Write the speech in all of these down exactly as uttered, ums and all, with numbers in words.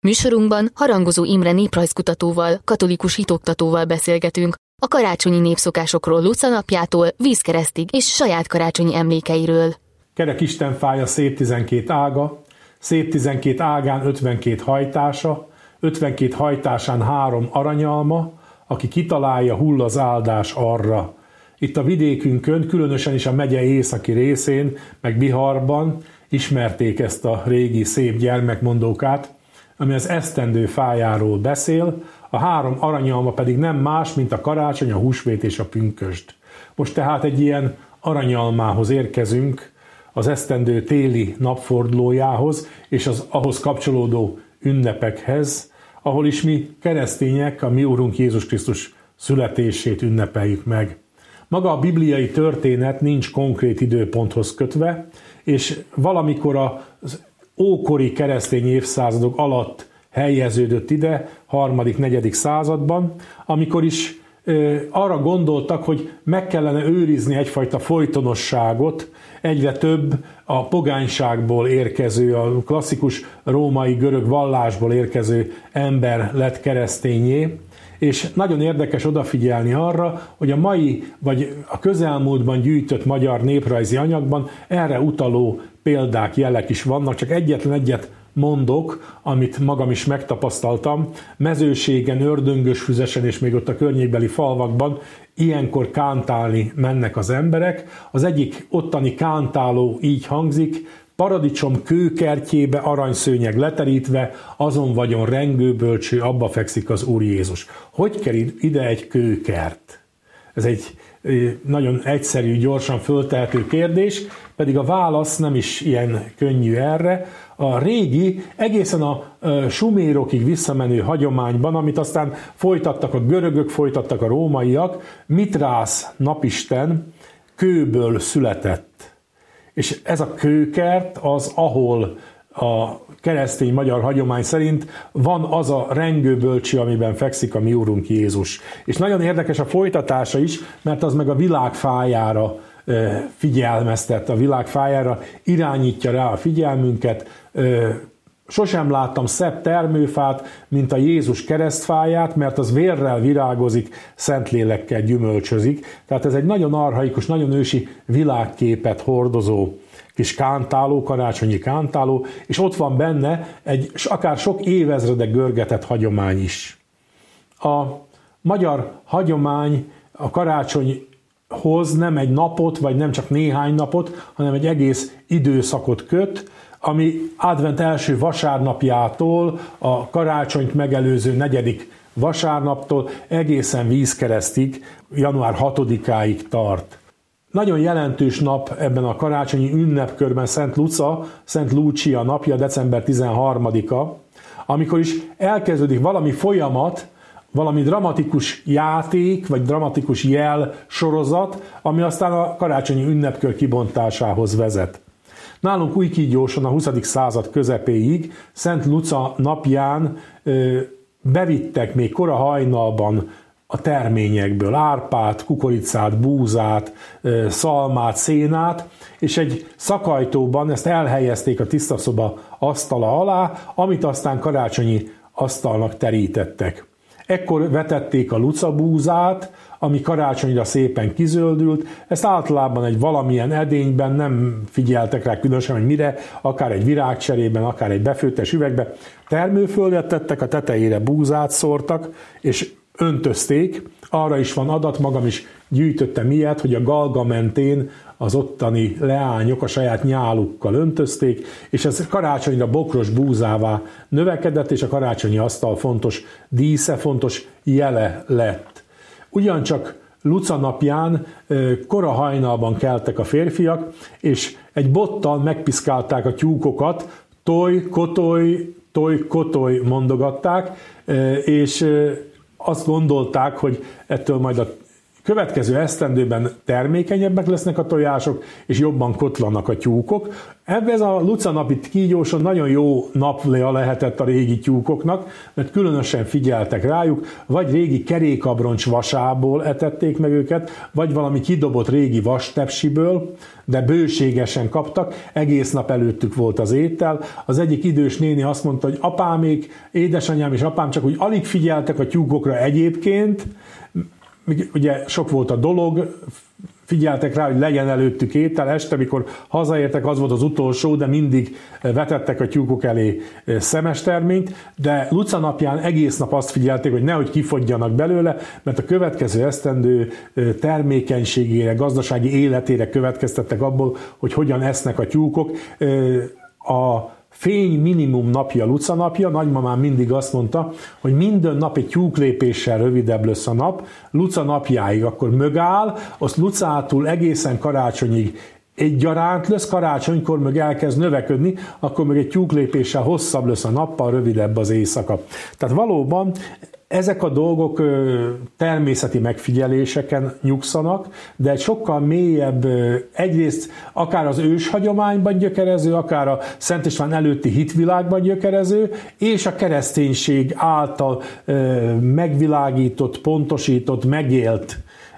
Műsorunkban Harangozó Imre néprajzkutatóval, katolikus hitoktatóval beszélgetünk a karácsonyi népszokásokról Luca napjától vízkeresztig és saját karácsonyi emlékeiről. Kerek istenfája szép tizenkét ága, szép tizenkét ágán ötvenkét hajtása, ötvenkét hajtásán három aranyalma, aki kitalálja, hull az áldás arra. Itt a vidékünkön, különösen is a megye északi részén, meg Biharban ismerték ezt a régi szép gyermekmondókát, ami az esztendő fájáról beszél, a három aranyalma pedig nem más, mint a karácsony, a húsvét és a pünkösd. Most tehát egy ilyen aranyalmához érkezünk, az esztendő téli napfordulójához és az ahhoz kapcsolódó ünnepekhez, ahol is mi keresztények a mi Úrunk Jézus Krisztus születését ünnepeljük meg. Maga a bibliai történet nincs konkrét időponthoz kötve, és valamikor az ókori keresztény évszázadok alatt helyeződött ide, harmadik, negyedik században, amikor is ö, arra gondoltak, hogy meg kellene őrizni egyfajta folytonosságot, egyre több a pogányságból érkező, a klasszikus római görög vallásból érkező ember lett keresztényé, és nagyon érdekes odafigyelni arra, hogy a mai, vagy a közelmúltban gyűjtött magyar néprajzi anyagban erre utaló példák, jelek is vannak, csak egyetlen egyet mondok, amit magam is megtapasztaltam. Mezőségen, Ördöngösfüzesen és még ott a környékbeli falvakban ilyenkor kántálni mennek az emberek. Az egyik ottani kántáló így hangzik: paradicsom kőkertjébe aranyszőnyeg leterítve, azon vagyon rengőbölcső, abba fekszik az Úr Jézus. Hogy kerül ide egy kőkert? Ez egy nagyon egyszerű, gyorsan föltehető kérdés, pedig a válasz nem is ilyen könnyű erre. A régi, egészen a sumérokig visszamenő hagyományban, amit aztán folytattak a görögök, folytattak a rómaiak, Mitrász napisten kőből született. És ez a kőkert az, ahol a keresztény magyar hagyomány szerint van az a rengőbölcső, amiben fekszik a mi Úrunk Jézus. És nagyon érdekes a folytatása is, mert az meg a világ fájára figyelmeztet, a világ fájára irányítja rá a figyelmünket. Sosem láttam szebb termőfát, mint a Jézus keresztfáját, mert az vérrel virágozik, szentlélekkel gyümölcsözik. Tehát ez egy nagyon archaikus, nagyon ősi világképet hordozó kis kántáló, karácsonyi kántáló, és ott van benne egy akár sok évezredek görgetett hagyomány is. A magyar hagyomány a karácsonyhoz nem egy napot, vagy nem csak néhány napot, hanem egy egész időszakot köt, ami advent első vasárnapjától, a karácsonyt megelőző negyedik vasárnaptól egészen vízkeresztig, január hatodikáig tart. Nagyon jelentős nap ebben a karácsonyi ünnepkörben Szent Luca, Szent Lúcia napja, december tizenharmadika, amikor is elkezdődik valami folyamat, valami dramatikus játék, vagy dramatikus jel sorozat, ami aztán a karácsonyi ünnepkör kibontásához vezet. Nálunk Újkígyóson a huszadik század közepéig Szent Luca napján ö, bevittek még kora hajnalban a terményekből árpát, kukoricát, búzát, ö, szalmát, szénát, és egy szakajtóban ezt elhelyezték a tisztaszoba asztala alá, amit aztán karácsonyi asztalnak terítettek. Ekkor vetették a lucabúzát, ami karácsonyra szépen kizöldült, ezt általában egy valamilyen edényben, nem figyeltek rá különösen, hogy mire, akár egy virágcserében, akár egy befőttes üvegbe, termőföldet tettek, a tetejére búzát szórtak, és öntözték. Arra is van adat, magam is gyűjtöttem ilyet, hogy a Galga mentén az ottani leányok a saját nyálukkal öntözték, és ez karácsonyra bokros búzává növekedett, és a karácsonyi asztal fontos dísze, fontos jele lett. Ugyancsak Luca napján kora hajnalban keltek a férfiak, és egy bottal megpiszkálták a tyúkokat, toj, kotoly, toj, kotoly mondogatták, és azt gondolták, hogy ettől majd a Következő esztendőben termékenyebbek lesznek a tojások, és jobban kotlanak a tyúkok. Ebben ez a Luca napi kígyóson nagyon jó napja lehetett a régi tyúkoknak, mert különösen figyeltek rájuk, vagy régi kerékabroncs vasából etették meg őket, vagy valami kidobott régi vastepsiből, de bőségesen kaptak, egész nap előttük volt az étel. Az egyik idős néni azt mondta, hogy apámék, édesanyám és apám csak úgy alig figyeltek a tyúkokra egyébként, ugye sok volt a dolog, figyeltek rá, hogy legyen előttük étel, este, mikor hazaértek, az volt az utolsó, de mindig vetettek a tyúkok elé szemesterményt, de Luca napján egész nap azt figyelték, hogy nehogy kifogjanak belőle, mert a következő esztendő termékenységére, gazdasági életére következtettek abból, hogy hogyan esznek a tyúkok. A fény minimum napja Luca napja, nagymamám mindig azt mondta, hogy minden nap egy tyúklépéssel rövidebb lesz a nap, Luca napjáig akkor mögáll, azt Lucától egészen karácsonyig egyaránt lesz, karácsonykor meg elkezd növekedni, akkor meg egy tyúklépéssel hosszabb lesz a nappal, rövidebb az éjszaka. Tehát valóban ezek a dolgok természeti megfigyeléseken nyugszanak, de egy sokkal mélyebb, egyrészt akár az őshagyományban gyökerező, akár a Szent István előtti hitvilágban gyökerező, és a kereszténység által megvilágított, pontosított, megélt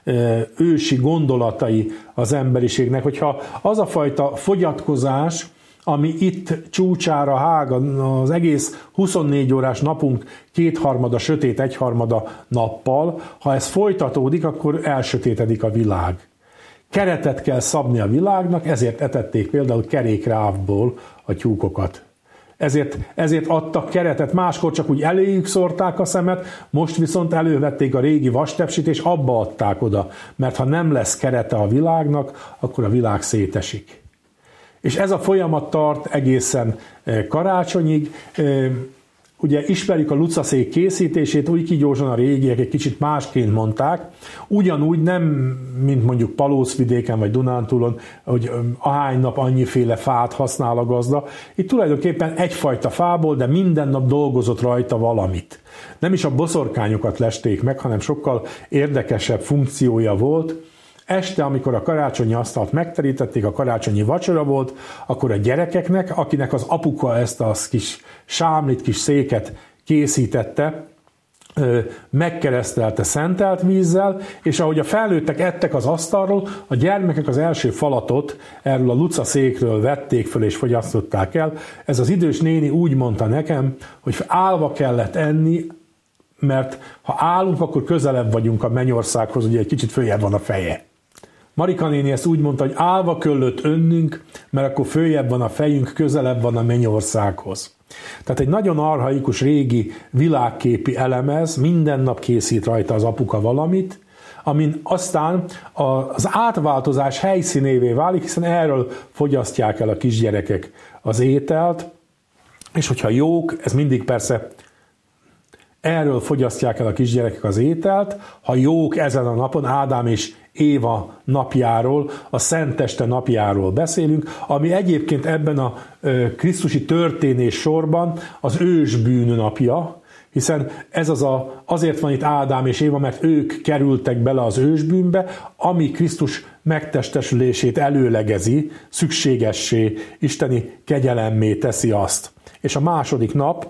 ősi gondolatai az emberiségnek. Hogyha az a fajta fogyatkozás, ami itt csúcsára hág, az egész huszonnégy órás napunk kétharmada sötét, egyharmada nappal, ha ez folytatódik, akkor elsötétedik a világ. Keretet kell szabni a világnak, ezért etették például kerékrávból a tyúkokat. Ezért, ezért adtak keretet, máskor csak úgy eléjük szórták a szemet, most viszont elővették a régi vastepsit, és abba adták oda, mert ha nem lesz kerete a világnak, akkor a világ szétesik. És ez a folyamat tart egészen karácsonyig. Ugye ismerjük a lucaszék készítését, új kígyóson a régiek egy kicsit másként mondták. Ugyanúgy nem, mint mondjuk Palócvidéken vagy Dunántúlon, hogy ahány nap annyiféle fát használ a gazda. Itt tulajdonképpen egyfajta fából, de minden nap dolgozott rajta valamit. Nem is a boszorkányokat lesték meg, hanem sokkal érdekesebb funkciója volt. Este, amikor a karácsonyi asztalt megterítették, a karácsonyi vacsora volt, akkor a gyerekeknek, akinek az apuka ezt a kis sámlit, kis széket készítette, megkeresztelte szentelt vízzel, és ahogy a felnőttek ettek az asztalról, a gyermekek az első falatot erről a Luca székről vették föl és fogyasztották el. Ez az idős néni úgy mondta nekem, hogy állva kellett enni, mert ha állunk, akkor közelebb vagyunk a mennyországhoz, ugye egy kicsit följebb van a feje. Marika néni ezt úgy mondta, hogy állva köllött önnünk, mert akkor följebb van a fejünk, közelebb van a mennyországhoz. Tehát egy nagyon archaikus, régi világképi elemez, minden nap készít rajta az apuka valamit, amin aztán az átváltozás helyszínévé válik, hiszen erről fogyasztják el a kisgyerekek az ételt, és hogyha jók, ez mindig persze erről fogyasztják el a kisgyerekek az ételt, ha jók ezen a napon, Ádám és Éva napjáról, a Szenteste napjáról beszélünk, ami egyébként ebben a krisztusi történés sorban az ősbűn napja, hiszen ez az a, azért van itt Ádám és Éva, mert ők kerültek bele az ősbűnbe, ami Krisztus megtestesülését előlegezi, szükségessé, isteni kegyelemmé teszi azt. És a második nap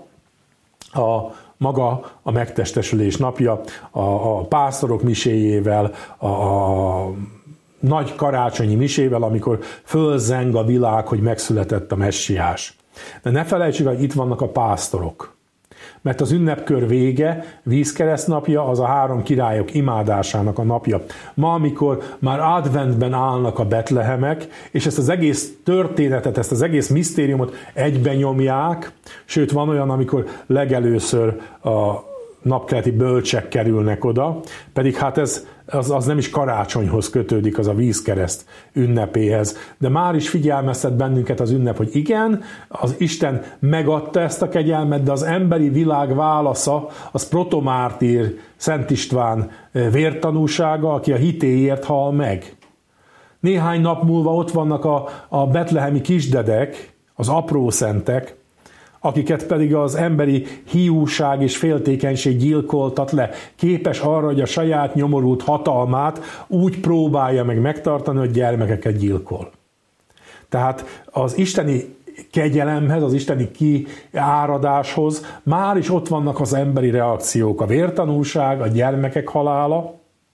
a maga a megtestesülés napja, a, a pásztorok miséjével, a, a nagy karácsonyi misével, amikor fölzeng a világ, hogy megszületett a messiás. De ne felejtsük, hogy itt vannak a pásztorok. Mert az ünnepkör vége, vízkereszt napja, az a három királyok imádásának a napja. Ma, amikor már adventben állnak a betlehemek, és ezt az egész történetet, ezt az egész misztériumot egyben nyomják, sőt van olyan, amikor legelőször a napkeleti bölcsek kerülnek oda, pedig hát ez az, az nem is karácsonyhoz kötődik, az a vízkereszt ünnepéhez. De már is figyelmeztet bennünket az ünnep, hogy igen, az Isten megadta ezt a kegyelmet, de az emberi világ válasza az protomártír Szent István vértanúsága, aki a hitéért hal meg. Néhány nap múlva ott vannak a, a betlehemi kisdedek, az apró szentek, akiket pedig az emberi hiúság és féltékenység gyilkoltat le. Képes arra, hogy a saját nyomorult hatalmát úgy próbálja meg megtartani, hogy gyermekeket gyilkol. Tehát az isteni kegyelemhez, az isteni kiáradáshoz már is ott vannak az emberi reakciók, a vértanúság, a gyermekek halála,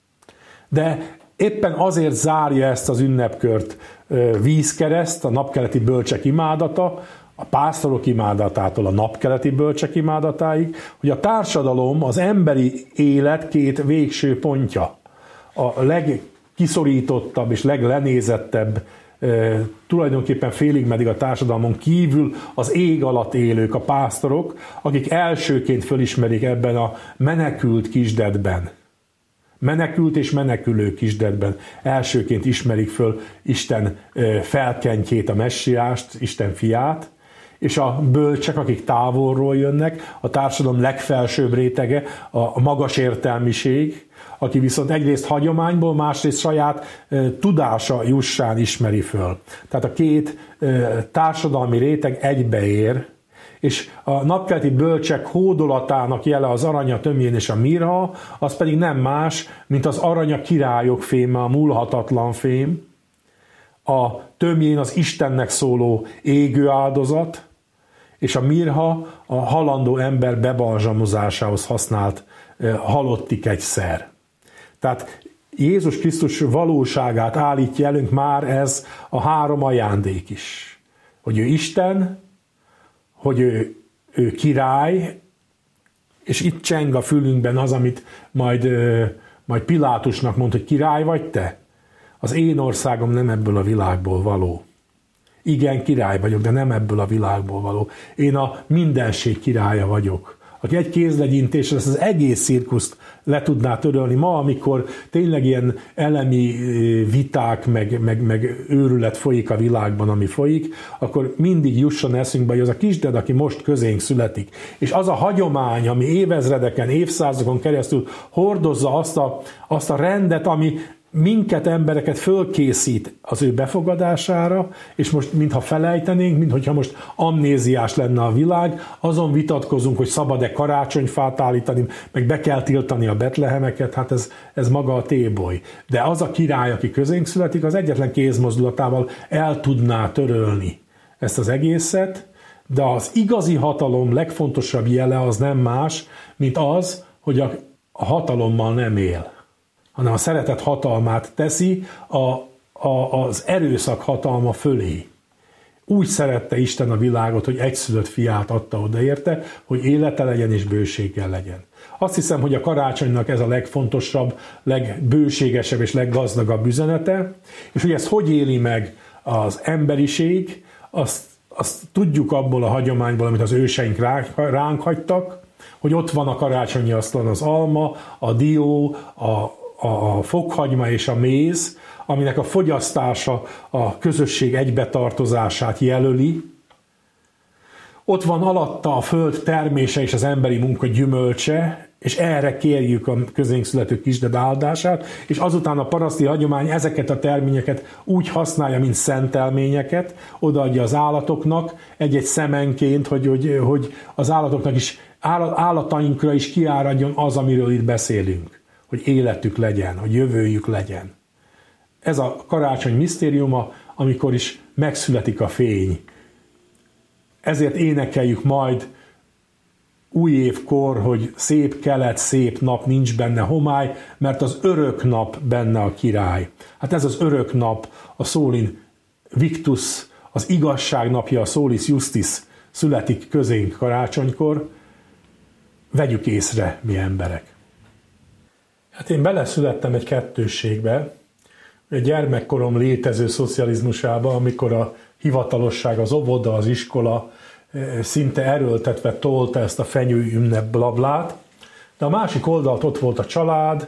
de éppen azért zárja ezt az ünnepkört vízkereszt, a napkeleti bölcsek imádata, a pásztorok imádatától a napkeleti bölcsek imádatáig, hogy a társadalom, az emberi élet két végső pontja. A legkiszorítottabb és leglenézettebb, tulajdonképpen félig meddig a társadalmon kívül az ég alatt élők, a pásztorok, akik elsőként fölismerik ebben a menekült kisdedben, menekült és menekülő kisdedben elsőként ismerik föl Isten felkentjét, a messiást, Isten fiát, és a bölcsek, akik távolról jönnek, a társadalom legfelsőbb rétege, a magas értelmiség, aki viszont egyrészt hagyományból, másrészt saját e, tudása jussán ismeri föl. Tehát a két e, társadalmi réteg egybeér, és a napkeleti bölcsek hódolatának jele az arany, a tömjén és a mirha, az pedig nem más, mint az arany a királyok féme, a múlhatatlan fém, a tömjén az Istennek szóló égő áldozat, és a mirha a halandó ember bebalzsamozásához használt e, halotti kegyszer. Tehát Jézus Krisztus valóságát állítja elünk már ez a három ajándék is. Hogy ő Isten, hogy ő, ő király, és itt cseng a fülünkben az, amit majd, majd Pilátusnak mond, hogy király vagy te? Az én országom nem ebből a világból való. Igen, király vagyok, de nem ebből a világból való. Én a mindenség királya vagyok, aki egy kézlegyintésre ezt az egész cirkuszt le tudná törölni. Ma, amikor tényleg ilyen elemi viták, meg, meg, meg őrület folyik a világban, ami folyik, akkor mindig jusson eszünkbe, hogy az a kisded, aki most közénk születik. És az a hagyomány, ami évezredeken, évszázadokon keresztül hordozza azt a, azt a rendet, ami minket, embereket fölkészít az ő befogadására, és most mintha felejtenénk, mintha most amnéziás lenne a világ, azon vitatkozunk, hogy szabad-e karácsonyfát állítani, meg be kell tiltani a betlehemeket, hát ez, ez maga a téboly. De az a király, aki közénk születik, az egyetlen kézmozdulatával el tudná törölni ezt az egészet, de az igazi hatalom legfontosabb jele az nem más, mint az, hogy a, a hatalommal nem él, hanem a szeretet hatalmát teszi a, a, az erőszak hatalma fölé. Úgy szerette Isten a világot, hogy egyszülött fiát adta oda érte, hogy élete legyen és bőséggel legyen. Azt hiszem, hogy a karácsonynak ez a legfontosabb, legbőségesebb és leggazdagabb üzenete, és hogy ezt hogy éli meg az emberiség, azt, azt tudjuk abból a hagyományból, amit az őseink ránk, ránk hagytak, hogy ott van a karácsonyi asztalon az alma, a dió, a a fokhagyma és a méz, aminek a fogyasztása a közösség egybetartozását jelöli. Ott van alatta a föld termése és az emberi munka gyümölcse, és erre kérjük a közénk születő kisded áldását, és azután a paraszti hagyomány ezeket a terményeket úgy használja, mint szentelményeket, odaadja az állatoknak egy-egy szemenként, hogy, hogy, hogy az állatoknak is, állatainkra is kiáradjon az, amiről itt beszélünk. Hogy életük legyen, hogy jövőjük legyen. Ez a karácsony misztériuma, amikor is megszületik a fény. Ezért énekeljük majd új évkor, hogy szép kelet, szép nap, nincs benne homály, mert az örök nap benne a király. Hát ez az örök nap, a Solin Victus, az igazság napja, a Solis Justis születik közénk karácsonykor. Vegyük észre, mi emberek. Hát én beleszülettem egy kettősségbe, egy gyermekkorom létező szocializmusába, amikor a hivatalosság, az óvoda, az iskola szinte erőltetve tolta ezt a fenyő ünnep blablát, de a másik oldalt ott volt a család,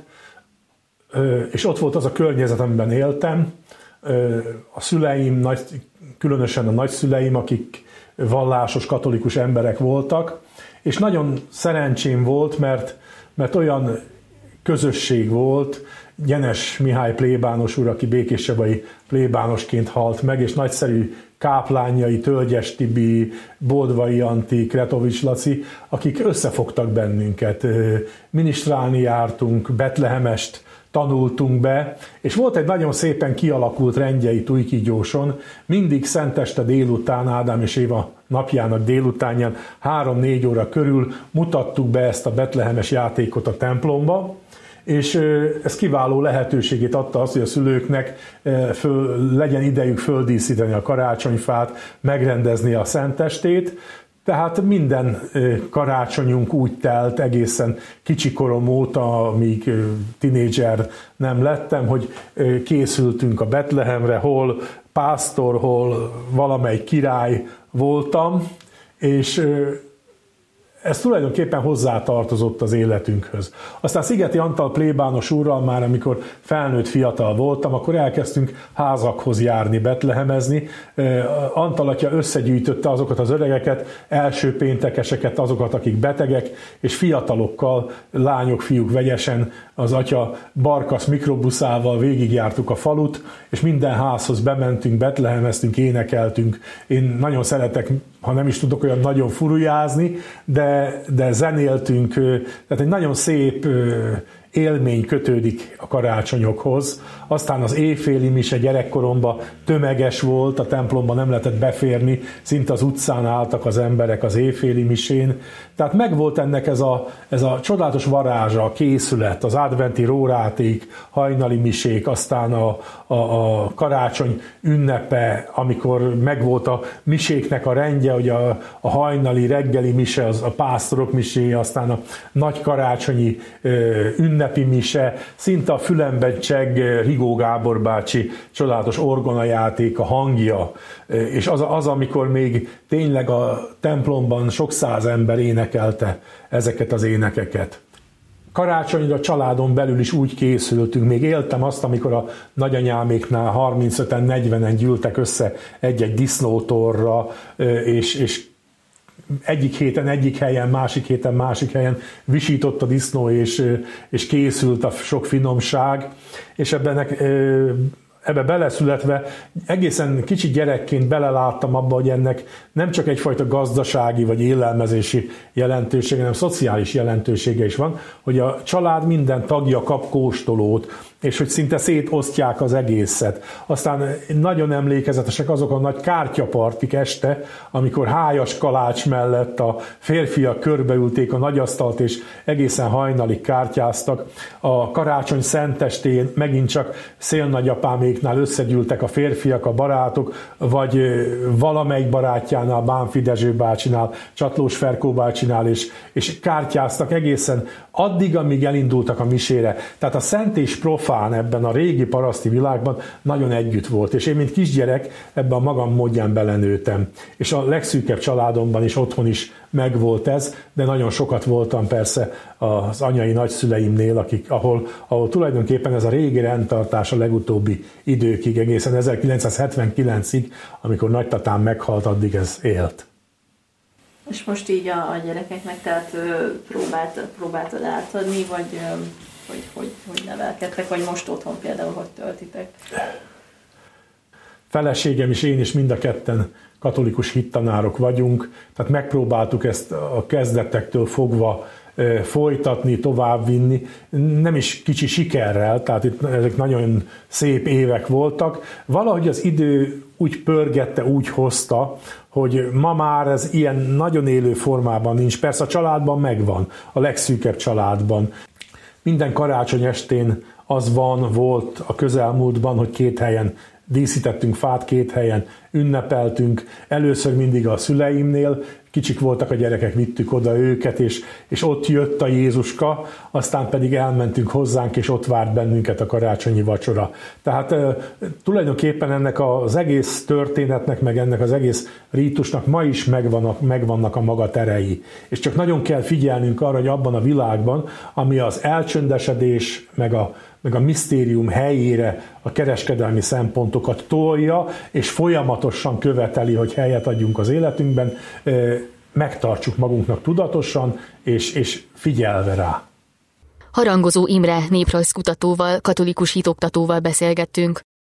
és ott volt az a környezet, amiben éltem, a szüleim, különösen a nagyszüleim, akik vallásos katolikus emberek voltak, és nagyon szerencsém volt, mert, mert olyan közösség volt, Gyenes Mihály plébános úr, aki békéscsabai plébánosként halt meg, és nagyszerű káplányai, Tölgyes Tibi, Boldvai Anti, Kretovics Laci, akik összefogtak bennünket. Ministrálni jártunk, Betlehemest tanultunk be, és volt egy nagyon szépen kialakult rendjei Tujkígyóson, mindig szenteste délután, Ádám és Éva napjának délutánján, három-négy óra körül mutattuk be ezt a betlehemes játékot a templomba, és ez kiváló lehetőségét adta azt, hogy a szülőknek föl, legyen idejük földíszíteni a karácsonyfát, megrendezni a szentestét. Tehát minden karácsonyunk úgy telt egészen kicsikorom óta, amíg tinédzser nem lettem, hogy készültünk a Betlehemre, hol pásztor, hol valamely király voltam, és ez tulajdonképpen hozzátartozott az életünkhöz. Aztán Szigeti Antal plébános úrral már, amikor felnőtt fiatal voltam, akkor elkezdtünk házakhoz járni, betlehemezni. Antal atya összegyűjtötte azokat az öregeket, első péntekeseket, azokat, akik betegek, és fiatalokkal, lányok, fiúk vegyesen az atya Barkasz mikrobuszával végigjártuk a falut, és minden házhoz bementünk, betlehemeztünk, énekeltünk. Én nagyon szeretek, ha nem is tudok olyan nagyon furujázni, de, de zenéltünk, tehát egy nagyon szép élmény kötődik a karácsonyokhoz. Aztán az éjféli mise gyerekkoromban tömeges volt, a templomban nem lehetett beférni, szinte az utcán álltak az emberek az éjféli misén. Tehát megvolt ennek ez a, ez a csodálatos varázsa, a készület, az adventi róráték, hajnali misék, aztán a, a, a karácsony ünnepe, amikor megvolt a miséknek a rendje, hogy a, a hajnali reggeli mise, az a pásztorok miséje, aztán a nagy karácsonyi ünnepi mise, szinte a fülemben cseng Rigó Gábor bácsi csodálatos orgonajáték, a hangja, és az, az, amikor még tényleg a templomban sok száz ember énekelte ezeket az énekeket. Karácsonyra családon belül is úgy készültünk, még éltem azt, amikor a nagyanyáméknál harmincöten, negyvenen gyűltek össze egy-egy disznótorra, és, és egyik héten egyik helyen, másik héten másik helyen visított a disznó, és, és készült a sok finomság, és ebben ebbe beleszületve egészen kicsi gyerekként beleláttam abba, hogy ennek nem csak egyfajta gazdasági vagy élelmezési jelentősége, hanem szociális jelentősége is van, hogy a család minden tagja kap kóstolót, és hogy szinte szétosztják az egészet. Aztán nagyon emlékezetesek azok a nagy kártyapartik este, amikor hájas kalács mellett a férfiak körbeülték a nagyasztalt, és egészen hajnalig kártyáztak. A karácsony szentestén megint csak szélnagyapáméknál összegyűltek a férfiak, a barátok, vagy valamelyik barátjánál, Bánfi Dezső bácsinál, Csatlós Ferkó bácsinál, és, és kártyáztak egészen addig, amíg elindultak a misére. Tehát a szent és profán ebben a régi paraszti világban nagyon együtt volt, és én, mint kisgyerek, ebben a magam módján belenőttem. És a legszűkebb családomban is, otthon is megvolt ez, de nagyon sokat voltam persze az anyai nagyszüleimnél, akik, ahol, ahol tulajdonképpen ez a régi rendtartás a legutóbbi időkig, egészen ezerkilencszázhetvenkilencig, amikor nagytatám meghalt, addig ez élt. És most így a, a gyerekeknek, tehát próbált, próbáltad átadni, vagy hogy, hogy, hogy nevelkedtek, vagy most otthon például hogy töltitek? Feleségem és én is mind a ketten katolikus hittanárok vagyunk, tehát megpróbáltuk ezt a kezdetektől fogva folytatni, továbbvinni, nem is kicsi sikerrel, tehát itt ezek nagyon szép évek voltak. Valahogy az idő úgy pörgette, úgy hozta, hogy ma már ez ilyen nagyon élő formában nincs. Persze a családban megvan, a legszűkebb családban. Minden karácsony estén az van, volt a közelmúltban, hogy két helyen díszítettünk fát, két helyen ünnepeltünk, először mindig a szüleimnél, kicsik voltak a gyerekek, vittük oda őket, és, és ott jött a Jézuska, aztán pedig elmentünk hozzánk, és ott várt bennünket a karácsonyi vacsora. Tehát e, tulajdonképpen ennek az egész történetnek, meg ennek az egész rítusnak ma is megvannak, megvannak a maga terei. És csak nagyon kell figyelnünk arra, hogy abban a világban, ami az elcsöndesedés, meg a meg a misztérium helyére a kereskedelmi szempontokat tolja, és folyamatosan követeli, hogy helyet adjunk az életünkben, megtartsuk magunknak tudatosan, és, és figyelve rá. Harangozó Imre néprajzkutatóval, katolikus hitoktatóval beszélgettünk.